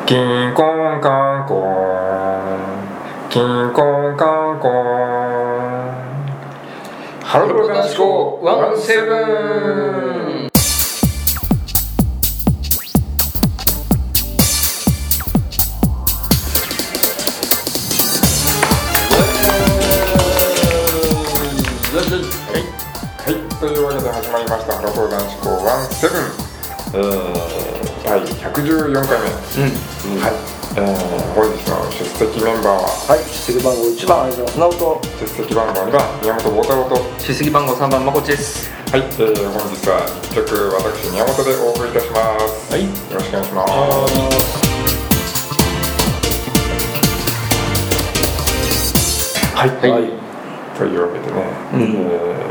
キンコンカンコンキンコンカンコンハロプロ男子校17。というわけで始まりましたハロプロ男子校17、第114回目、はい、本日の出席メンバーは、 はい、出席番号1番相沢直人、 出席番号2番宮本坊太郎と、 出席番号3番まこちです。 はい、本日は1曲私宮本でお送りいたします。はい、よろしくお願いします。はい、はい、というわけでね、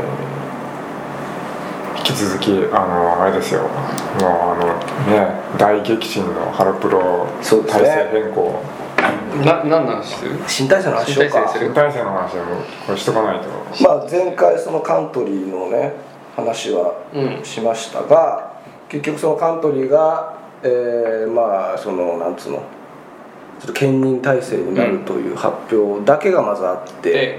引き続きあれですよ、もう大激震のハロプロ体制変更、 何の話する？ 新体制の話しようか。 新体制の話はもうこれしとかないと。 前回そのカントリーのね話はしましたが、結局そのカントリーがそのなんつうのちょっと兼任体制になるという発表だけがまずあって、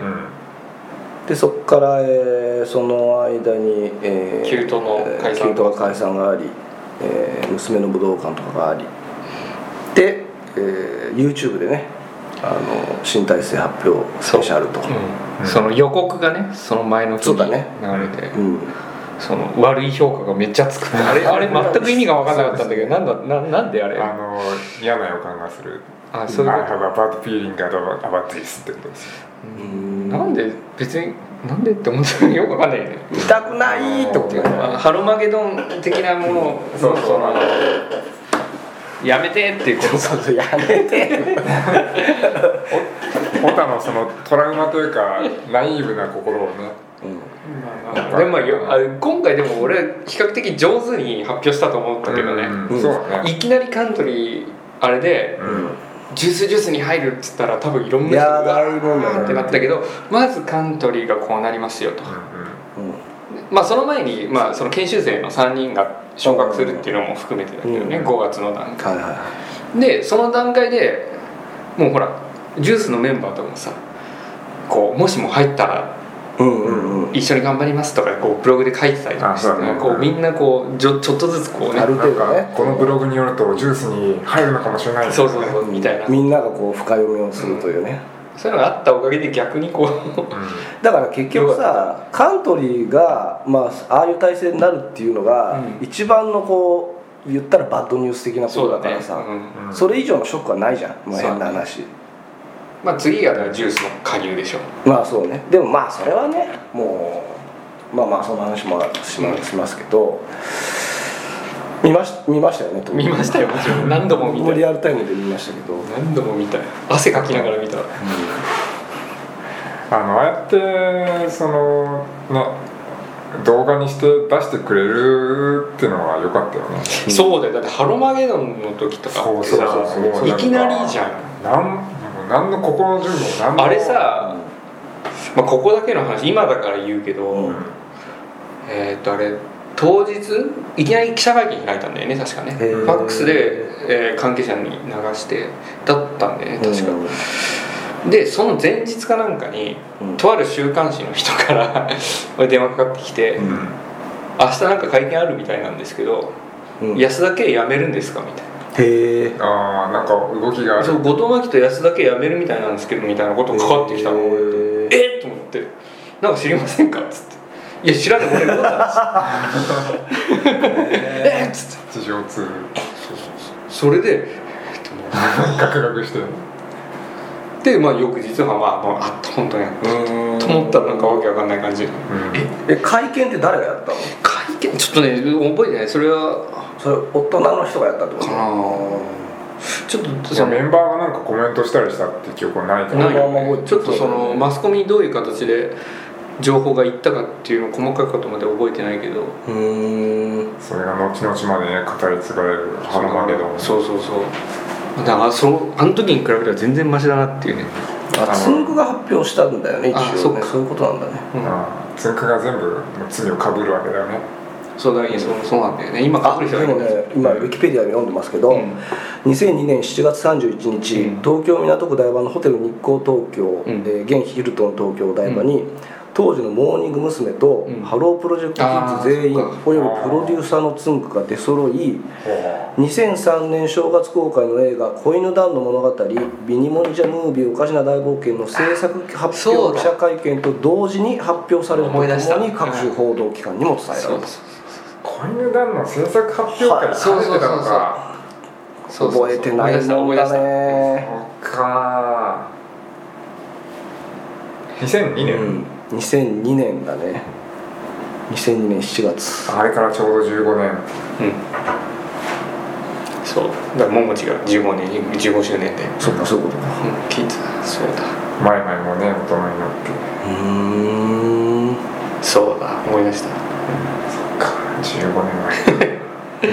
でそこから、その間に、 キュートが解散があり、娘の武道館とかがありで、YouTube でね新体制発表スペシャルと、 その予告がねその前の日に流れて、その悪い評価がめっちゃつくあれ全く意味が分からなかったんだけどなんであれ嫌な予感がする。 そういうこと。 I have a bad feeling about this ってことですよ。 なんで別になんでって思ったらよく分かんないよね。 痛くないってことね。 ハロマゲドン的なものをやめてっていうこと。 そうやめてオタのそのトラウマというかナイーブな心をね、 でも今回でも俺比較的上手に発表したと思ったけどね、いきなりカントリーあれで、ジュースに入るっつったら多分いろんな人がってなったけど、まずカントリーがこうなりますよと、その前に、その研修生の3人が昇格するっていうのも含めてだけどね、5月の段階、でその段階でもうほらジュースのメンバーとかもさこうもしも入ったら一緒に頑張りますとかこうブログで書いてたりとかして、こうみんなこうちょっとずつこうね、 このブログによるとジュースに入るのかもしれない、 そうみたいな、 みんながこう深読みをするというね、 そういうのがあったおかげで逆にこう、 だから結局さカントリーがああいう体制になるっていうのが、一番のこう言ったらバッドニュース的なことだからさ、それ以上のショックはないじゃん、変な話。 次がジュースの加入でしょ。 そうね。でもそれはねもうその話もしますけど、見ましたよね。 見ましたよ、もちろん。何度も見た。 リアルタイムで見ましたけど、 何度も見た。汗かきながら見た。 ああやってそのね動画にして出してくれるっていうのは良かったよね。 そうだよ。だってハロマゲドンの時とかってさ、いきなりじゃん。 何の心の準備も何も。 あれさ、ここだけの話今だから言うけど、あれ当日いきなり記者会見開いたんだよね、確かね。ファックスで、関係者に流してだったんだよね、確か。でその前日かなんかに、とある週刊誌の人から電話かかってきて、明日なんか会見あるみたいなんですけど、安田圭辞めるんですかみたいな。 なんか動きがある。 そう後藤真希と安田圭辞めるみたいなんですけどみたいなことがかかってきたのと思って「なんか知りませんか?」っつって「いや知らない俺どうだ」っつって事情通。 それでガクガクしてで翌日は本当にやったと思ったらなんかわけわかんない感じ。 会見って誰がやったの？ 会見ちょっとね覚えてない。それ大人の人がやったってことかな。 ちょっとメンバーがなんかコメントしたりしたって記憶はないから、 ちょっとそのマスコミにどういう形で情報がいったかっていうのを細かいことまで覚えてないけど、 それが後々までね語り継がれるハロマゲドン。 そうだからあの時に比べたら全然マシだなっていうね。 つんくが発表したんだよね、一応ね。そういうことなんだね。 つんくが全部罪をかぶるわけだよね。 そうなんだよね。今でもね、今ウィキペディアで読んでますけど、2002年7月31日、東京港区台場のホテル日光東京、現ヒルトン東京台場に、当時のモーニング娘。とハロープロジェクトキッズ全員およびプロデューサーのつんくが出揃い、2003年正月公開の映画「子犬団の物語ビニモニジャムービーおかしな大冒険」の制作発表記者会見と同時に発表されるとともに各種報道機関にも伝えられた。 子犬団の制作発表会に出てたのか。 覚えてないもんだね。 そっか。2002年、 2002年だね。2002年7月。 あれからちょうど15年。 そうだからもちが15年15周年で。 そうかそういうことか。 聞いてた。そうだ。 前々もね大人になって。 そうだ思い出した。 そっか15年前。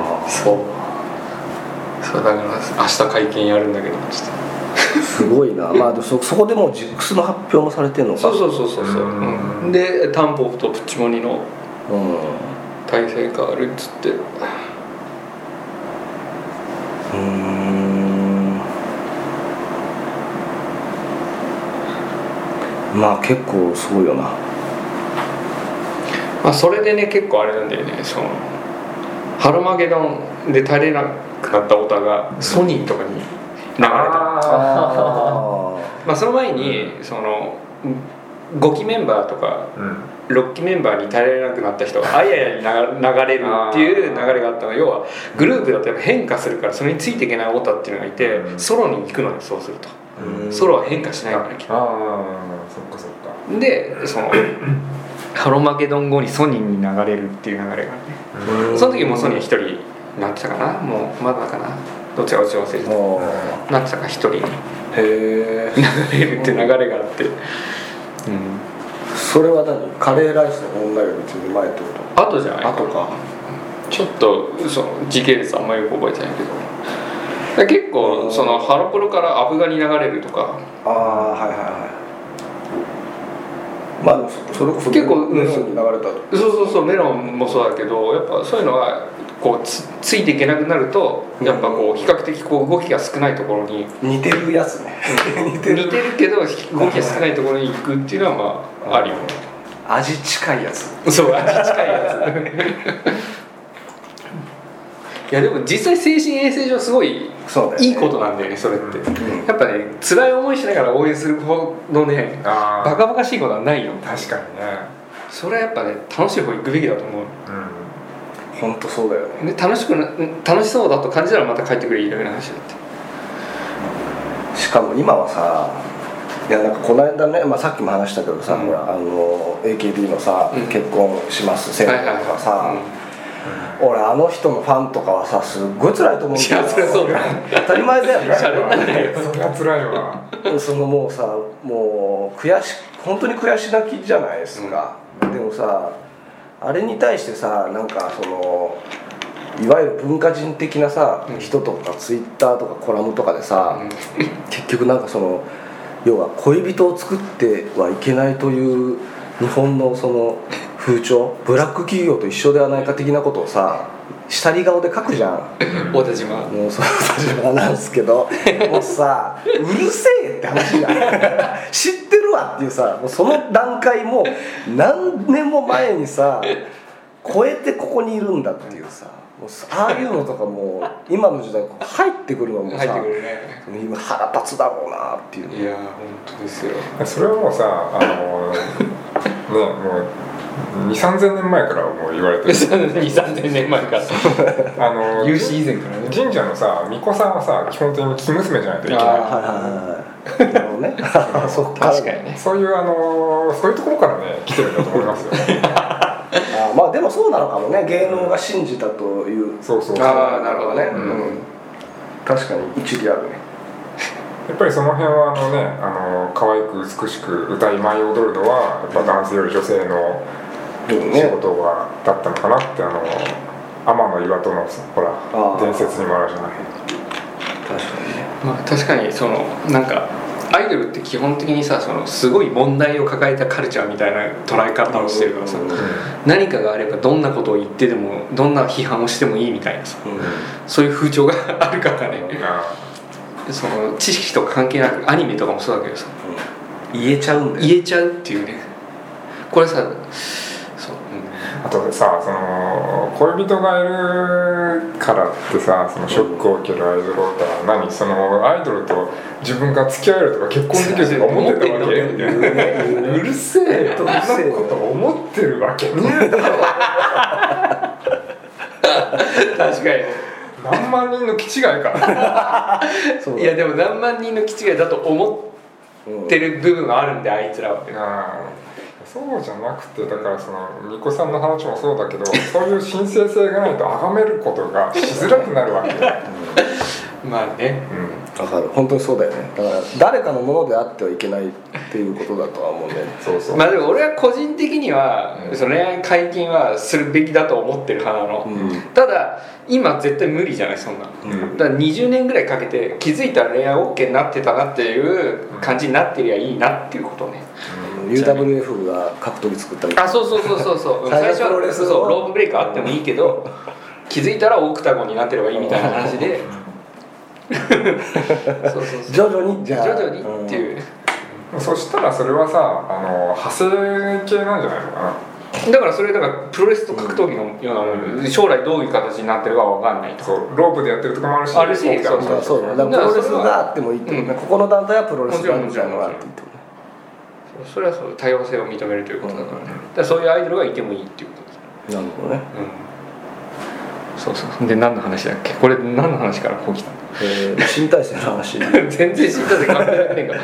そうだから明日会見やるんだけどちょっと。 すごいな。まあそこでもうジックスの発表もされてるのか。 そう、でタンポポとプッチモニの体制変わるっつって。 まあ結構すごいよな。 まあそれでね結構あれなんだよね。そのハロマゲドンで足りなくなったオタがソニーとかに流れた。まあその前にその5期メンバーとか6期メンバーに足りなくなった人があややに流れるっていう流れがあったの。要はグループだとやっぱ変化するからそれについていけないオタっていうのがいてソロに行くのよ。そうするとソロは変化しないからいけない。 そっかそっか。 でそのハロマゲドン後にソニーに流れるっていう流れがあるね。その時もソニー1人になってたかな。もうまだかな。どっちか忘れてた。なってたか1人に流れるって流れがあって、 それは何？カレーライスの女より別に前ってこと？ 後じゃないか。後か。ちょっとその時系列あんまりよく覚えてないけど、結構そのハロプロからアブガに流れるとか。 まあそれこそ結構メロンに流れたと。 そうメロンもそうだけどやっぱそういうのはこう ついていけなくなるとやっぱこう比較的こう動きが少ないところに似てるやつね。 似てるけど動きが少ないところに行くっていうのはまああるよね。 味近いやつ。 そう味近いやつ。いやでも実際精神衛生上すごいいいことなんだよねそれって。やっぱね辛い思いしながら応援するほどねバカバカしいことはないよ。 確かにね。 それはやっぱね楽しい方行くべきだと思う。 本当そうだよね。 で楽しそうだと感じたらまた帰ってくるいろいろな話だって。 しかも今はさ、いやなんかこの間ね、さっきも話したけどさ、ほらAKB のさ、結婚します宣言とかさ、俺あの人のファンとかはさすっごい辛いと思うんだよ。 いやそれそうだ。 当たり前だよね。 それは辛いわ。 そのもうさもう本当に悔し泣きじゃないですか。でもさあれに対してさなんかそのいわゆる文化人的なさ、人とかツイッターとかコラムとかでさ、結局なんかその要は恋人を作ってはいけないという日本のその風潮、ブラック企業と一緒ではないか的なことをさ下り顔で書くじゃん。 太田島もうそう太田島なんですけどもうさうるせえって話じゃん。知ってるわっていうさもうその段階も何年も前にさ超えてここにいるんだっていうさもうああいうのとかもう今の時代入ってくるのもさ入ってくるね。 今腹立つだろうなっていう。 いや本当ですよ。 それはもうさねもう2,3000年前からもう言われてる。 2,3000年前から有史以前からね。 神社のさ巫女さんはさ基本的に生娘じゃないといけない。 なるほどね。 確かにね。 そういうそういうところからね来てるんだと思いますよ。 まあでもそうなのかもね。芸能が信じたという。 そうああなるほどね。 確かに一理あるね。 やっぱりその辺は可愛く美しく歌い舞い踊るのはやっぱ男性より女性の仕事だったのかなって天の岩戸のほら伝説にもあるじゃない。 確かにね。 まあ確かにそのなんかアイドルって基本的にさそのすごい問題を抱えたカルチャーみたいな捉え方をしてるからさ、何かがあればどんなことを言ってでもどんな批判をしてもいいみたいなさ、そういう風潮があるからね、その知識とか関係なくアニメとかもそうだけどさ、 言えちゃうんだよ、 言えちゃうっていうね。これさそう、 あとさその恋人がいるからってさそのショックを受けるアイドルとか何そのアイドルと自分が付き合えるとか結婚できるとか思ってたわけみたいな、うるせえとそんなこと思ってるわけねえだろ確かに何万人の気違いかいやでも何万人の気違いだと思ってる部分があるんで、あいつらは。 そうじゃなくてだからその巫女さんの話もそうだけどそういう神聖性がないと崇めることがしづらくなるわけまあね、 分かる、本当にそうだよね。だから誰かのものであってはいけないっていうことだとは思うんだよね。 そうそう、 まあでも俺は個人的には、その恋愛解禁はするべきだと思ってる派なの、ただ今絶対無理じゃないそんな、だから20年ぐらいかけて気づいたら恋愛 OK になってたなっていう感じになってりゃいいなっていうことね、 UWF が格闘技作ったみたいな。 そう最初はそうロープブレイクあってもいいけど、気づいたらオクタゴンになってればいいみたいな話でそう徐々にじゃあ徐々にっていう、 そしたらそれはさ派生系なんじゃないのかな。 だからそれだからプロレスと格闘技のようなもの、将来どういう形になってるかは分かんないと。 そうロープでやってるとこもあるし、 そうだからプロレスがあってもいいってことね、ここの団体はプロレスがみたいなのがあっていいってことね。 それはそう多様性を認めるということだからね、だからそういうアイドルがいてもいいっていうことです。 なるほどね、 そうで何の話だっけ、これ何の話からこう来たの。 新体制の話全然新体制関係ないねんから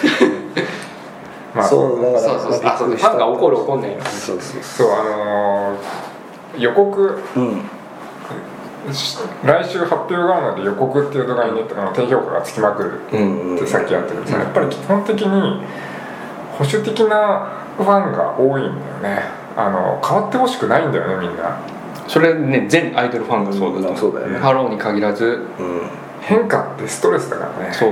まあ、そうだからファンが怒る怒んないの。 そう予告、来週発表があるので予告っていう動画に低評価がつきまくるってさっきやってるんですけど、やっぱり基本的に保守的なファンが多いんだよね。変わってほしくないんだよねみんな。 それね全アイドルファンがそうだと、 そうだよね。 ハローに限らず、 変化ってストレスだからね。 そう、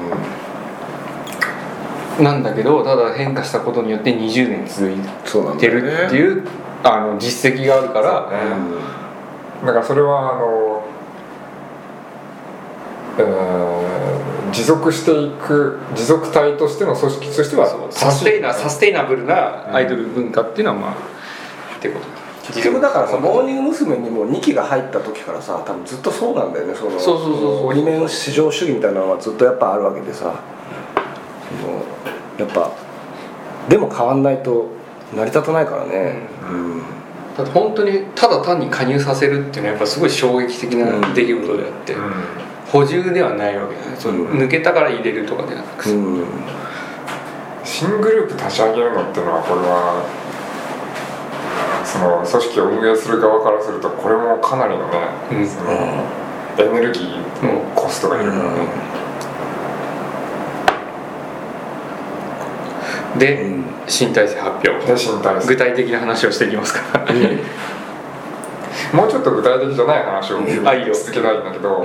なんだけどただ変化したことによって20年続いてるっていう実績があるから、 だからそれは持続していく持続体としての組織としてはサステイナブルなアイドル文化っていうのはまあってことだ。 結局だからさ、モーニング娘。にも2期が入った時からさ、多分ずっとそうなんだよね。 そう折り面至上主義みたいなのはずっとやっぱあるわけでさ、やっぱでも変わんないと成り立たないからね、 だって本当にただ単に加入させるっていうのはやっぱすごい衝撃的な出来事であって、補充ではないわけだね。抜けたから入れるとかではなくて、 新グループ立ち上げるのっていうのはこれはその組織を運営する側からするとこれもかなりのね、そのエネルギーのコストがいるからね、 で、新体制発表で新体制具体的な話をしていきますかもうちょっと具体的じゃない話を続けたいんだけど、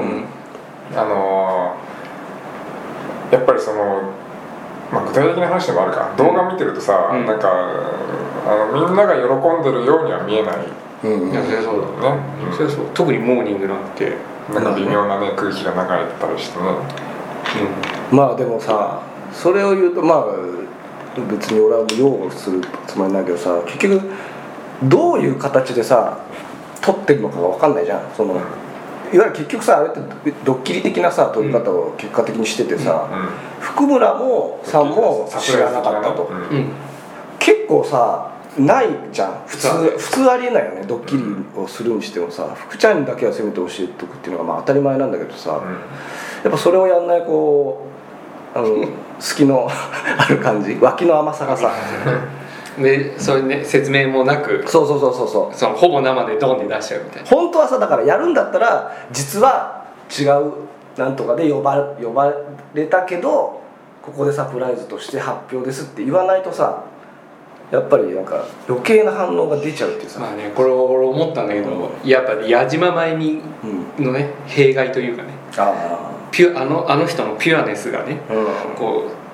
やっぱりその具体的な話でもあるか、動画見てるとさ、なんかみんなが喜んでるようには見えない、 いやそうだね、特にモーニングなんてなんか微妙なね空気が流れてたりしてね、 まあでもさそれを言うとまあ別に俺は擁護するつもりないけどさ、結局どういう形でさ撮ってるのかが分かんないじゃん。そのいわゆる結局さあれってドッキリ的なさ撮り方を結果的にしててさ、福村さんも知らなかったと、結構さないじゃん。普通ありえないよね。ドッキリをするにしてもさ、福ちゃんにだけはせめて教えておくっていうのがまあ当たり前なんだけどさ、やっぱそれをやんないこう隙のある感じ、脇の甘さがさでそういうね説明もなくそうそのほぼ生でドンで出しちゃうみたいな。 本当はさだからやるんだったら実は違うなんとかで呼ばれたけどここでサプライズとして発表ですって言わないとさ、やっぱりなんか余計な反応が出ちゃうっていうさ、 まあね、これ俺思ったんだけど、やっぱり矢島真由美のね弊害というかね、あの人のピュアネスがね、こう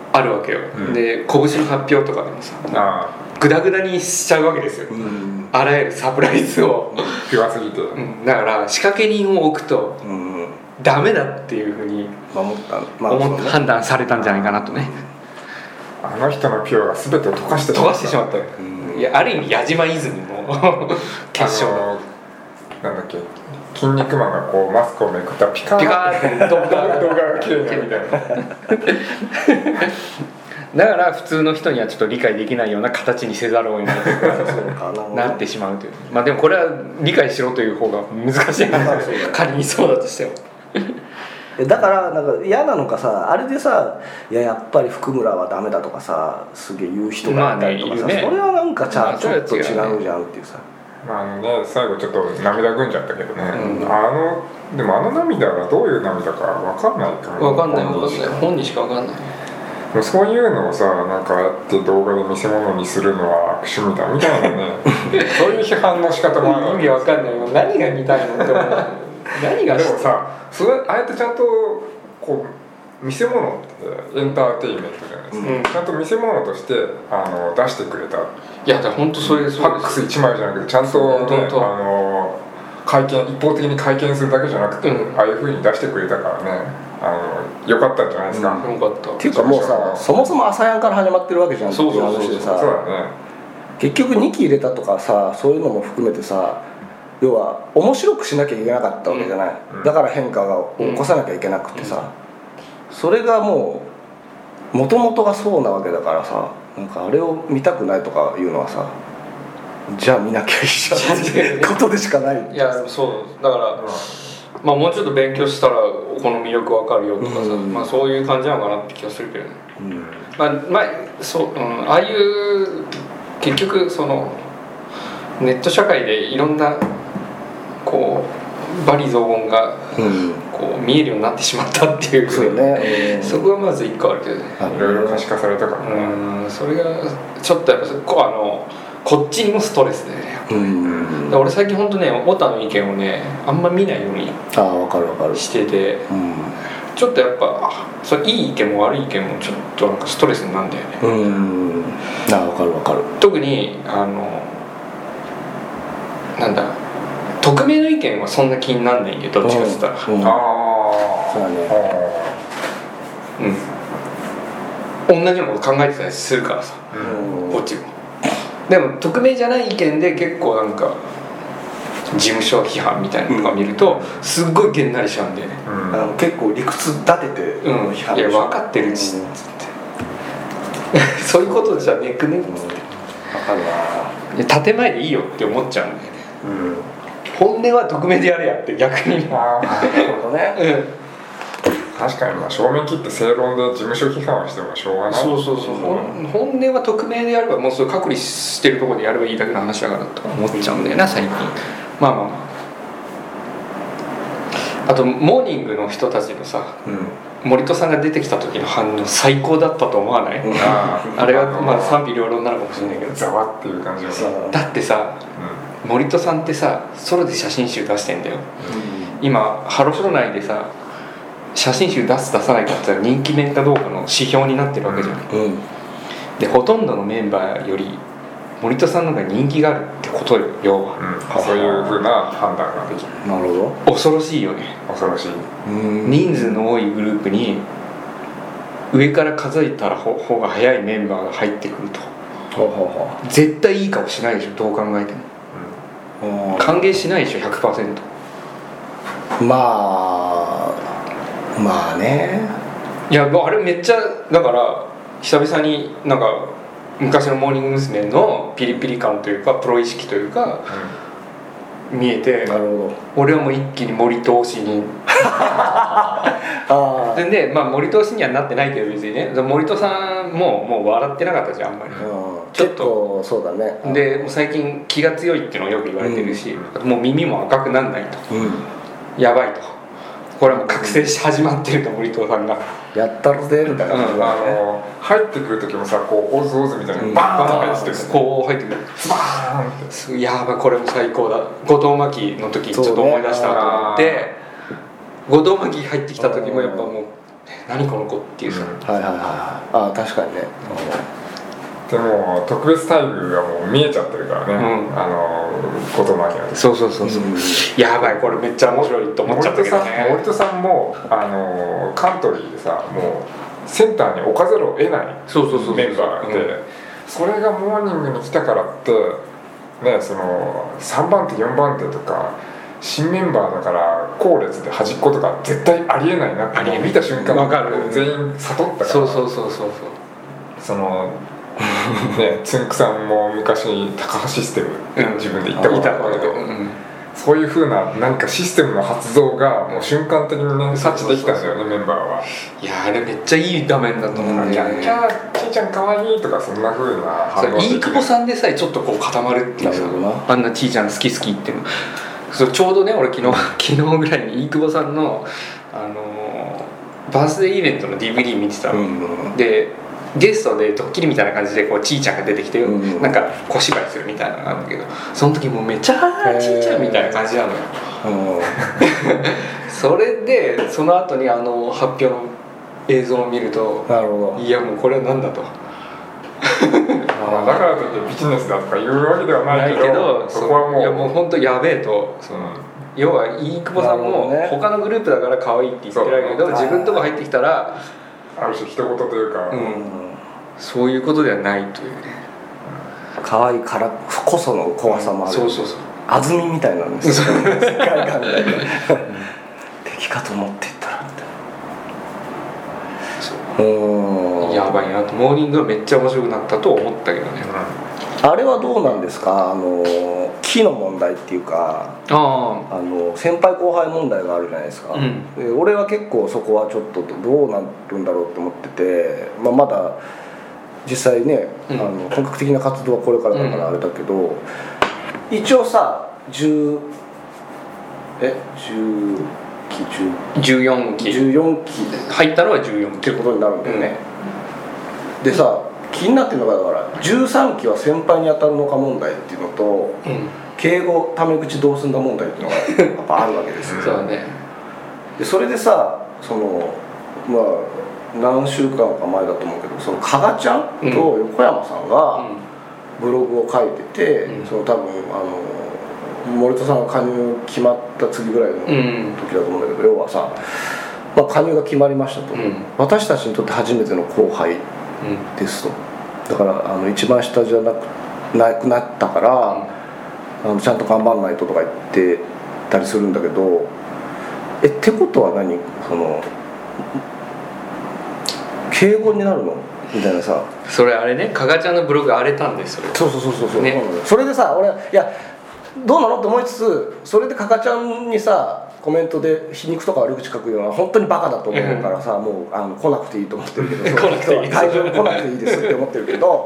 あるわけよ、で拳の発表とかでもさグダグダにしちゃうわけですよ、あらゆるサプライズをピュアすぎて、 だから仕掛け人を置くとダメだっていうふうに判断されたんじゃないかなとね。 あの人のピュアが全てを溶かしてしまった。 いやある意味矢島イズムの結晶のなんだっけ、筋肉マンがこうマスクをめくったらピカーって動画が綺麗にみたいなだから普通の人にはちょっと理解できないような形にせざるを得ないなってしまうという。まあでもこれは理解しろという方が難しい話ですよ仮にそうだとしてもだからなんか嫌なのかさ、あれでさ、やっぱり福村はダメだとかさすげえ言う人がいたりとかさ、それはなんかちょっと違うじゃんっていうさ、 最後ちょっと涙ぐんじゃったけどね、でもあの涙がどういう涙か分かんないから、 分かんない本人しか分かんない。 そういうのをさ、なんかやって動画で見せ物にするのは悪趣味だみたいなねそういう批判の仕方もある。 意味分かんないよ、何が見たいのって思う何がでもさ、ああやってちゃんとこう見せ物ってエンターテインメントじゃないですか、ちゃんと見せ物として出してくれた。 いやだ本当そういうファックス1枚じゃなくてちゃんとね、一方的に会見するだけじゃなくて、ああいう風に出してくれたからね、良かったんじゃないですか。 よかった。 っていうかもうさ、そもそも朝やんから始まってるわけじゃんっていう話でさ、結局2期入れたとかさ、そういうのも含めてさ、要は面白くしなきゃいけなかったわけじゃない、だから変化を起こさなきゃいけなくてさ、それがもう元々がそうなわけだからさ、なんかあれを見たくないとかいうのはさ、じゃあ見なきゃいいじゃんってことでしかない。 いやそうだから、まあもうちょっと勉強したらこの魅力わかるよとかさ、まあそういう感じなのかなって気がするけどね、そう、ああいう結局そのネット社会でいろんなこう罵詈雑言がこう見えるようになってしまったっていう、 そうね、 そこはまず一個あるけどね、 いろいろ可視化されたからね、 それがちょっとやっぱこっちにもストレスでね、俺最近本当ねオタの意見をねあんま見ないようにしてて、ちょっとやっぱいい意見も悪い意見もちょっとなんかストレスになるんだよね。 分かる。 特になんだ匿名の意見はそんな気になんないんで、どっちかって言ったら、そうだね、同じようなこと考えてたりするからさ、こっちも。でも匿名じゃない意見で結構なんか事務所批判みたいなのとか見るとすっごいげんなりしちゃうんだよね、 結構理屈立てて批判、いや分かってるしっつってそういうことじゃねくねっつって、分かるな、建前でいいよって思っちゃうんだよね、本音は匿名でやれやって逆に。 なるほどね、 確かに正面切って正論で事務所批判はしてもしょうがない。 そう本音は匿名でやれば、もうそれ隔離してるところでやればいいだけの話だからと思っちゃうんだよな最近。あとモーニングの人たちのさ、森戸さんが出てきた時の反応最高だったと思わない？あれは賛否両論なのかもしれないけど、 ざわっていう感じがだってさ、森戸さんってさソロで写真集出してんだよ、今ハロプロ内でさ写真集出す出さないかって言ったら人気面かどうかの指標になってるわけじゃん、でほとんどのメンバーより森戸さんの方が人気があるってことよ、要は、 そういう風な判断ができる。 なるほど。恐ろしいよね。 恐ろしい。 人数の多いグループに上から数えたら方が早いメンバーが入ってくると、絶対いい顔しないでしょ、どう考えても、歓迎しないでしょ 100%。 まあね、 いやあれめっちゃだから久々になんか昔のモーニング娘。のピリピリ感というかプロ意識というか、見えて、 なるほど、 俺はもう一気に森通しにで森通しにはなってないけど別にね、森戸さんもう笑ってなかったじゃんあんまり、 ちょっとそうだね、 でもう最近気が強いっていうのをよく言われてるし、もう耳も赤くなんないと、やばいと、これはもう覚醒し始まってると、森藤さんがやったるぜみたいな、 入ってくる時もさ、こうオズオズみたいなバーンって入ってこう入ってくる、バーンって、やばいこれも最高だ、後藤真希の時ちょっと思い出したと思って、後藤真希入ってきた時もやっぱもう何この子っていうさ、 はいはいはいはい、あ確かにね、 でも特別待遇がもう見えちゃってるからね、言葉にはそう、やばいこれめっちゃ面白いと思っちゃったけどね。 森戸さんもカントリーでさもうセンターに置かざるを得ないメンバーで、それがモーニングに来たからってね、その3番手4番手とか新メンバーだから後列で端っことか絶対ありえないなって見た瞬間全員悟ったから、 そうそのね、つんくさんも昔高橋システムって自分で言ったことあったけど、そういう風ななんかシステムの発動がもう瞬間的にね察知できたんだよね、メンバーは。 いやあれめっちゃいい画面だと思うんだよね。 キャーちいちゃんかわいいとかそんな風な反応できる。 飯久保さんでさえちょっとこう固まるっていうさ、あんなちいちゃん好きっていうの。そうちょうどね俺昨日ぐらいに飯久保さんのバースデーイベントの DVD 見てたの、でゲストでドッキリみたいな感じでこうちいちゃんが出てきて、なんか小芝居するみたいなのがあるんだけど、その時もうめっちゃちいちゃんみたいな感じなのよ。それでその後に発表の映像を見ると、 なるほど、 いやもうこれは何だと。 だからといってビジネスだとか言うわけではないけど、そこはもういやもう本当やべえと。要は飯久保さんも他のグループだから可愛いって言ってるけど、自分のとこ入ってきたらある種一言というか、 そういうことではないというね。 可愛いからこその怖さもある。 そう安住みたいなんですよ、世界観で敵かと思っていったらやばいなと。モーニングはめっちゃ面白くなったと思ったけどね。 あれはどうなんですか、木の問題っていうか、先輩後輩問題があるじゃないですか、で俺は結構そこはちょっとどうなるんだろうって思ってて、まだ実際ね、本格的な活動はこれからだからあれだけど、一応さ14期入ったのは14期ってことになるんだよね、でさ気になってるのがだから13期は先輩に当たるのか問題っていうのと、敬語タメ口どうすんだ問題っていうのがやっぱあるわけですよそうだね。 でそれでさ何週間か前だと思うけど、その加賀ちゃんと横山さんがブログを書いてて、その多分森田さんが加入決まった次ぐらいの時だと思うんだけど、要はさ、加入が決まりましたと、私たちにとって初めての後輩ですと、だから一番下じゃなくなったから、ちゃんと頑張んないととか言ってたりするんだけど、ってことは何、その敬語になるのみたいなさ。 それあれね、加賀ちゃんのブログ荒れたんですよ。 そう、 ね、 それでさ俺いやどうなのって思いつつ、それで加賀ちゃんにさコメントで皮肉とか悪口書くような本当にバカだと思うからさ、もう来なくていいと思ってるけど来なくていい会場に来なくていいですって思ってるけど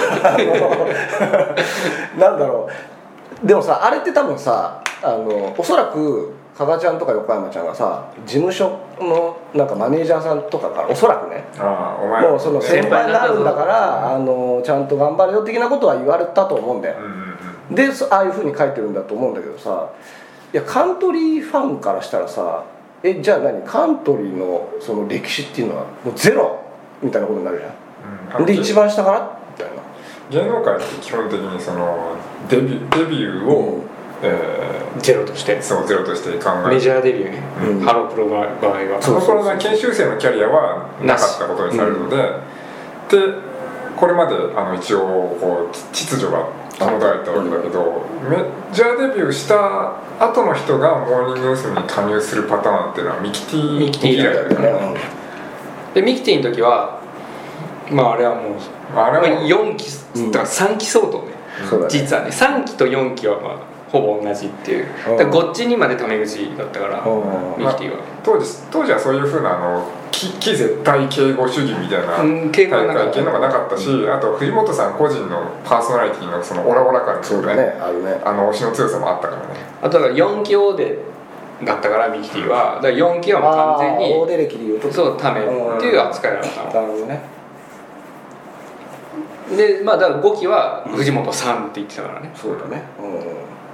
なんだろう、でもさあれって多分さおそらく加賀ちゃんとか横山ちゃんがさ事務所のなんかマネージャーさんとかからおそらくね、もうその先輩になるんだからちゃんと頑張れよ的なことは言われたと思うんだよ、でああいう風に書いてるんだと思うんだけどさ、いやカントリーファンからしたらさ、じゃあ何、カントリーのその歴史っていうのはもうゼロみたいなことになるじゃん、で一番下からみたいな。 芸能界って基本的にそのデビューを、 ゼロとしてゼロとして考える。 メジャーデビューね、ハロプロの場合はその頃の研修生のキャリアはなかったことにされるので、でこれまで一応こう秩序が保たれたわけだけど、メジャーデビューした後の人がモーニング娘。に加入するパターンっていうのはミキティ以来だよね。 でミキティの時はあれはもう4期だから3期相当ね、実はね3期と4期はほぼ同じっていう、だからこっちにまでタメ口だったから、ミキティは当時はそういうふうな非絶対敬語主義みたいな敬語がなかったし、あと藤本さん個人のパーソナリティのそのオラオラ感というかね、推しの強さもあったからね。 あとだから4期オーデだったからミキティは、だから4期はもう完全にオーデ歴でいうとそうタメっていう扱いだったの。 なるほどね。 でだから5期は藤本さんって言ってたからね。 そうだね。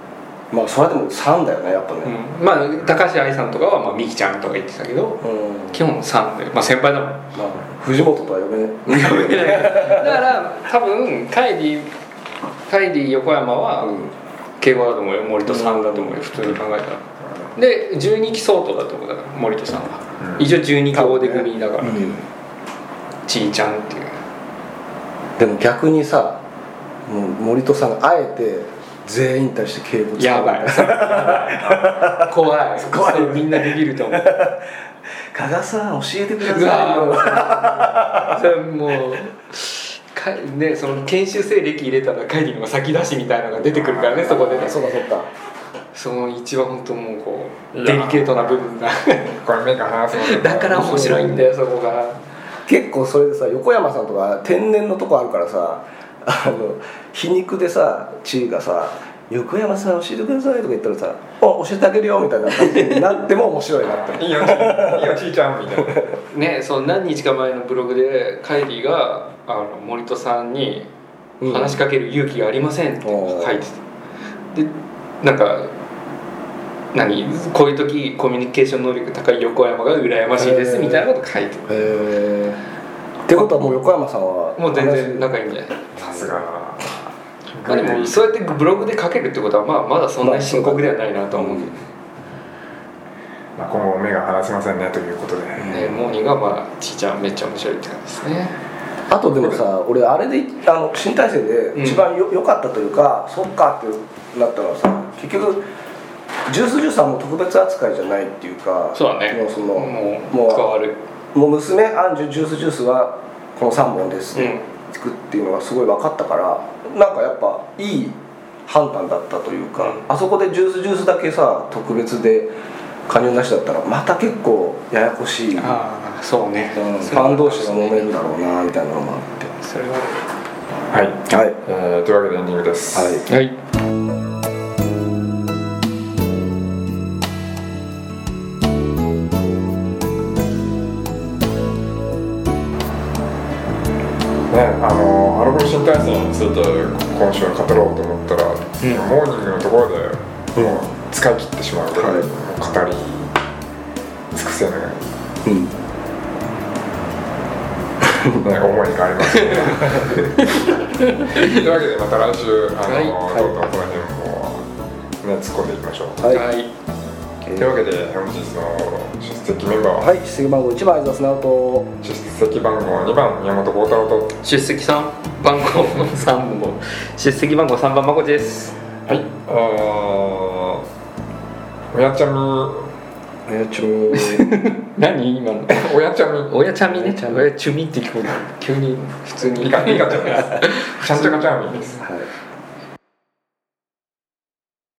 それでも3だよねやっぱね。 高橋愛さんとかはミキちゃんとか言ってたけど、 基本3で、まあ、先輩だもん、 藤本とは呼べないだから多分カイリー横山は敬語だと思うよ、森戸さんだと思うよ、普通に考えたら。で12期相当だと思う、だから森戸さんは、一応12期大手組だから、ちーちゃんっていう。 でも逆にさ、もう森戸さんがあえて全員に対して敬語使う、 やばい怖いそれみんなできると思う加賀さん教えてくださいよそれもうね、その研修生歴入れたら会議の先出しみたいなのが出てくるからね、そこでね。 そうかその一番本当もうこうデリケートな部分がこれ目が離せません、 だから面白いんだよそこが。 結構それでさ、横山さんとか天然のとこあるからさ、皮肉でさ、地位がさ横山さん教えてくださいとか言ったらさ、教えてあげるよみたいな感じになっても面白いなっていいよちいちゃんみたいなね。そう何日か前のブログでカイリーが森戸さんに話しかける勇気がありませんって書いてた、でなんかこういう時コミュニケーション能力高い横山が羨ましいですみたいなこと書いてる。 ってことはもう横山さんはもう全然仲いいんじゃない。 さすがでもそうやってブログで書けるってことはまだそんなに深刻ではないなと思うけど、 今後目が離せませんねということで、 モーニーがちーちゃんめっちゃ面白いって感じですね。 あとでもさ、俺あれで新体制で一番良かったというか、そっかってなったのはさ、結局ジュースジュースはもう特別扱いじゃないっていうか、 そうだね、もう変わる、 もう娘アンジュジュースジュースはこの3本ですって聞くっていうのがすごい分かったから、なんかやっぱいい判断だったというか、あそこでジュースジュースだけさ特別で加入なしだったらまた結構ややこしい。 そうね、 ファン同士が揉めるだろうなみたいなのもあって、 それははい、というわけでエンディングです。 はい、 アルゴリ新体制について今週語ろうと思ったら、モーニングのところでもう使い切ってしまうぐらい語り尽くせない、思いがありますねというわけでまた来週どんどんこの辺もね突っ込んでいきましょう。というわけで本日の出席メンバーは、 出席番号1番相沢直人、 出席番号2番宮本幸太郎と、 出席番号3番出席番号3番まこです。 はい、親ちゃみ何今の親ちゃみね、 親ちゃみって聞こえた。急に普通にリカちゃんですちゃんちゃかちゃみです。 はい